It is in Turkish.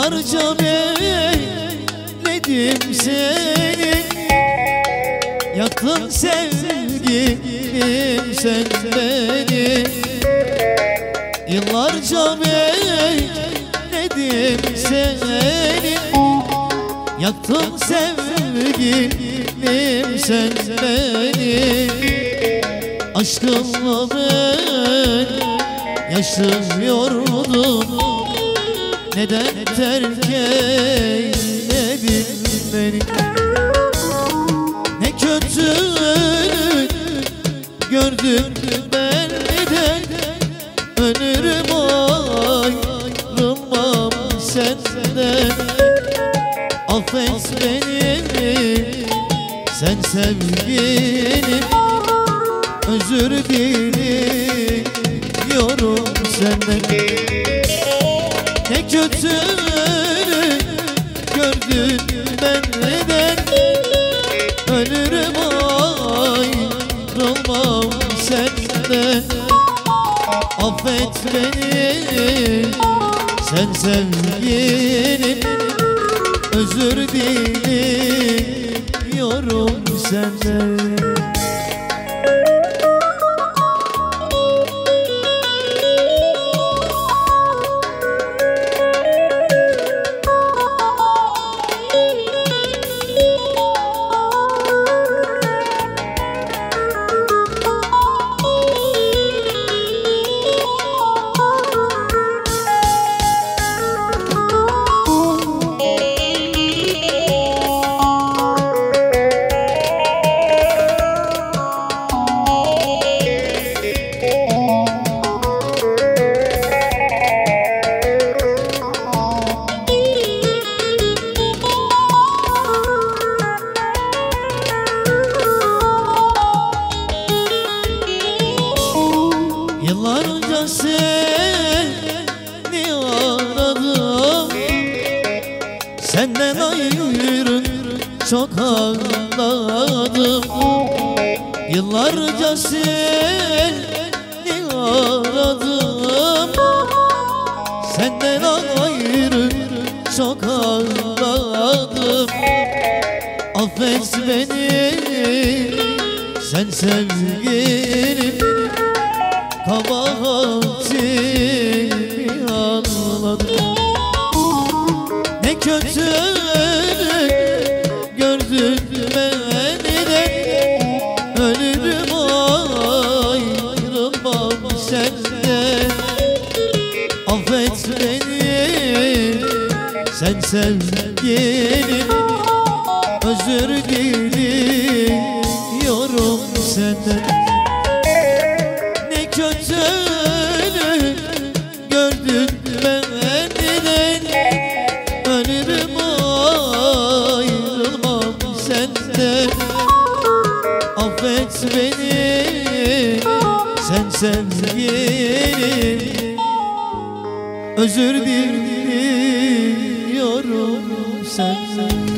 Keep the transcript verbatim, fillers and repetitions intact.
Yıllarca bekledim seni, yaktın sevgilim sen beni. Yıllarca bekledim seni, yaktın sevgilim sen beni. Aşkınla ben yaşıyordum, neden terk eyledin beni? Ne kötülük gördüm benden, ölürüm ayrılmam senden. Affet beni sen sevgilim, özür diliyorum senden. Ne kötülük gördün benden, ölürüm ayrılmam senden. Affet beni sen sevgilim, özür diliyorum senden. Yıllarca seni aradım, senden ayrı çok ağladım. Yıllarca seni aradım, senden ayrı çok ağladım. Affet beni sen sevgilim, kabahatimi anladım. Ne kötülük gördün benden, ölürüm ayrılmam senden. Affet beni sen sevgilim, özür diliyorum senden. Kötülük gördün benden, ölürüm ayrılmam senden. Affet beni sen sevgilim, özür diliyorum senden.